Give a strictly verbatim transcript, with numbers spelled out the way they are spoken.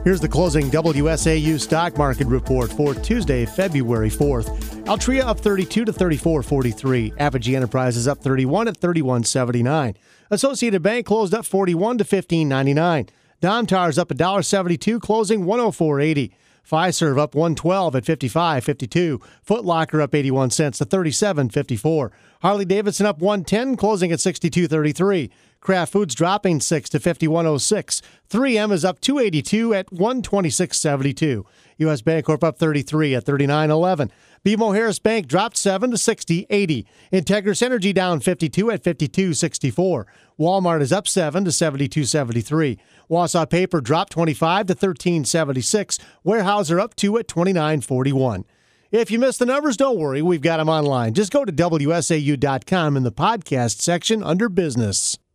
Here's the closing W S A U stock market report for Tuesday, February fourth. Altria up thirty-two to thirty-four forty-three. Apogee Enterprises up thirty-one at thirty-one seventy-nine. Associated Bank closed up forty-one to fifteen ninety-nine. Domtar's up one dollar seventy-two, closing one oh four eighty. Fiserv up one twelve at fifty-five fifty-two. Foot Locker up eighty-one cents to thirty-seven fifty-four. Harley-Davidson up one ten, closing at sixty-two thirty-three. Kraft Foods dropping six to fifty-one oh six. three M is up two eighty-two at one twenty-six seventy-two. U S Bancorp up thirty-three at thirty-nine eleven. B M O Harris Bank dropped seven to sixty eighty. Integris Energy down fifty-two at fifty-two sixty-four. Walmart is up seven to seventy-two seventy-three. Wausau Paper dropped twenty-five to thirteen seventy-six. Weyerhaeuser up two at twenty-nine forty-one. If you missed the numbers, don't worry. We've got them online. Just go to W S A U dot com in the podcast section under business.